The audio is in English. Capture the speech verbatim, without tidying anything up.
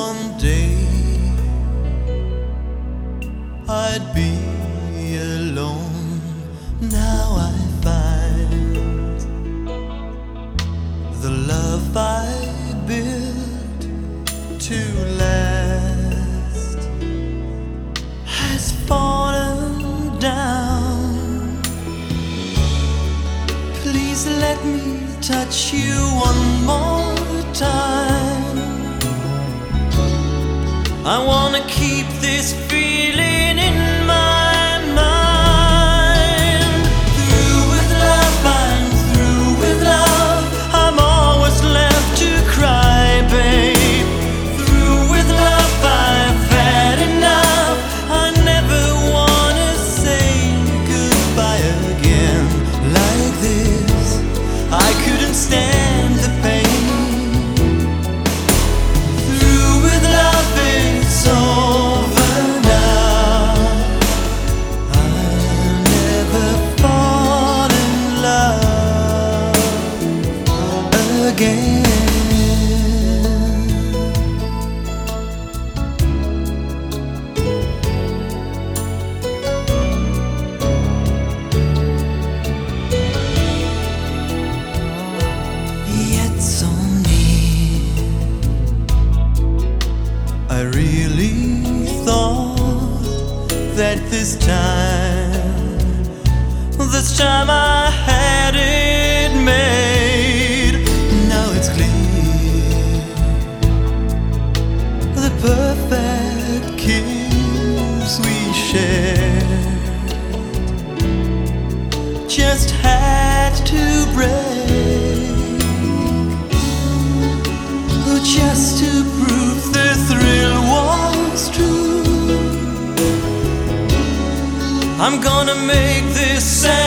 someday I'd be alone. Now I find the love I built to last has fallen down. Please let me touch you one more time. I wanna keep this feeling in my mind. Through with love, I'm through with love. I'm always left to cry, babe. Through with love, I've had enough. I never wanna say goodbye again like this. I couldn't stand the pain. It's over now. I'll never fall in love again. Yet so near, I really thought that this time, this time I had it made. Now it's clear, the perfect kiss we shared just had to break, just to prove the thrill was true. I'm gonna make this